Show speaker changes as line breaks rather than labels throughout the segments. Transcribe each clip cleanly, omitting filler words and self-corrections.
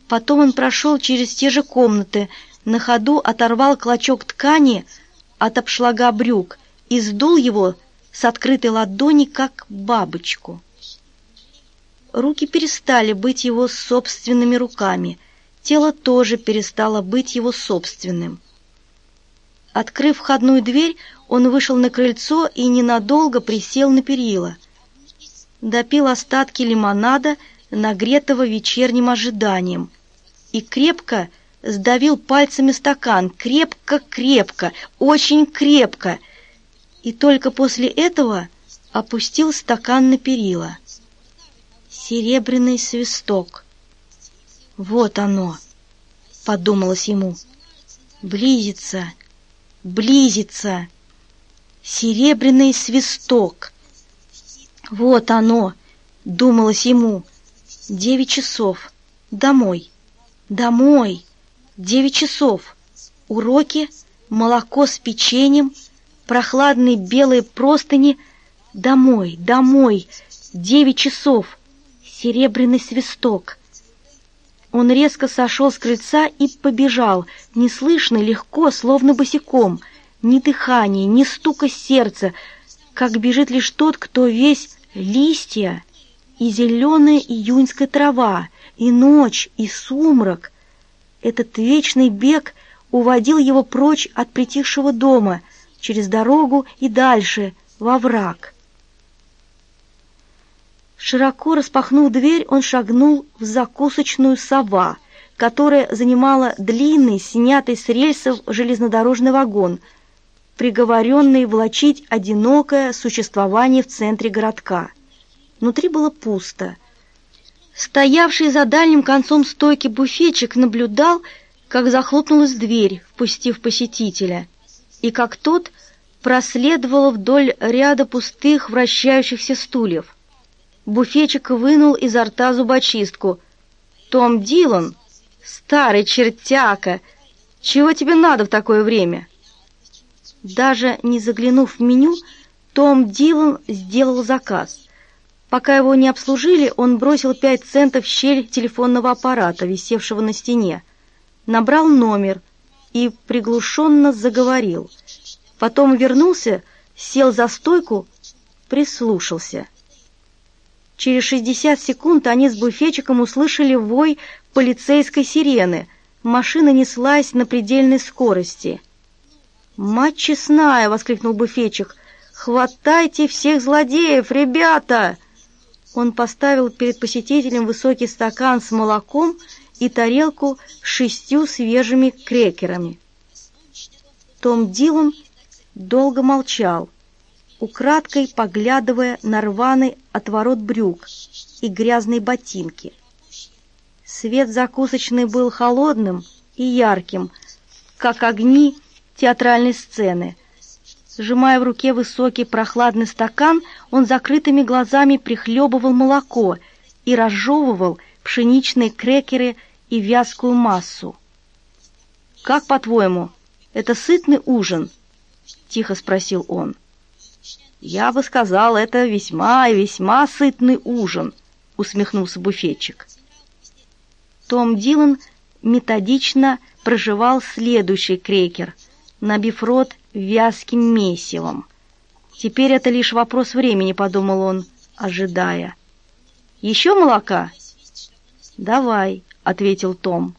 Потом он прошел через те же комнаты, на ходу оторвал клочок ткани от обшлага брюк и сдул его с открытой ладони, как бабочку. Руки перестали быть его собственными руками, тело тоже перестало быть его собственным. Открыв входную дверь, он вышел на крыльцо и ненадолго присел на перила. Допил остатки лимонада, нагретого вечерним ожиданием, и крепко сдавил пальцами стакан, крепко-крепко, очень крепко, и только после этого опустил стакан на перила. Серебряный свисток. Вот оно, подумалось ему. Близится, близится. Серебряный свисток. Вот оно, думалось ему. 9 часов. Домой. Домой. 9 часов. Уроки, молоко с печеньем, прохладные белые простыни. Домой, домой. 9 часов. Серебряный свисток. Он резко сошел с крыльца и побежал, неслышно, легко, словно босиком. Ни дыхания, ни стука сердца, как бежит лишь тот, кто весь листья и зеленая июньская трава, и ночь, и сумрак. Этот вечный бег уводил его прочь от притихшего дома, через дорогу и дальше, во враг. Широко распахнув дверь, он шагнул в закусочную «Сова», которая занимала длинный, снятый с рельсов железнодорожный вагон, приговоренный влачить одинокое существование в центре городка. Внутри было пусто. Стоявший за дальним концом стойки буфетчик наблюдал, как захлопнулась дверь, впустив посетителя, и как тот проследовал вдоль ряда пустых вращающихся стульев. Буфетчик вынул изо рта зубочистку. «Том Дилан, старый чертяка, чего тебе надо в такое время?» Даже не заглянув в меню, Том Дилан сделал заказ. Пока его не обслужили, он бросил 5 центов в щель телефонного аппарата, висевшего на стене, набрал номер и приглушенно заговорил. Потом вернулся, сел за стойку, прислушался. Через 60 секунд они с буфетчиком услышали вой полицейской сирены. Машина неслась на предельной скорости. «Мать честная!» — воскликнул буфетчик. «Хватайте всех злодеев, ребята!» Он поставил перед посетителем высокий стакан с молоком и тарелку с 6 свежими крекерами. Том Дилан долго молчал, украдкой поглядывая на рваный отворот брюк и грязные ботинки. Свет закусочной был холодным и ярким, как огни театральной сцены. Сжимая в руке высокий прохладный стакан, он закрытыми глазами прихлебывал молоко и разжевывал пшеничные крекеры и вязкую массу. «Как, по-твоему, это сытный ужин?» — тихо спросил он. «Я бы сказал, это весьма и весьма сытный ужин», — усмехнулся буфетчик. Том Дилан методично прожевал следующий крекер, набив рот вязким месивом. «Теперь это лишь вопрос времени», — подумал он, ожидая. «Еще молока?» «Давай», — ответил Том.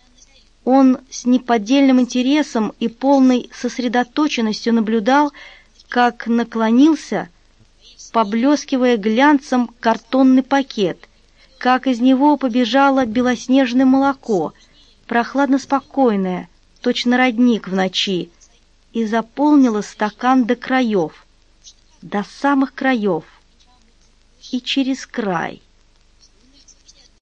Он с неподдельным интересом и полной сосредоточенностью наблюдал, как наклонился, поблескивая глянцем, картонный пакет, как из него побежало белоснежное молоко, прохладно-спокойное, точно родник в ночи, и заполнило стакан до краев, до самых краев и через край.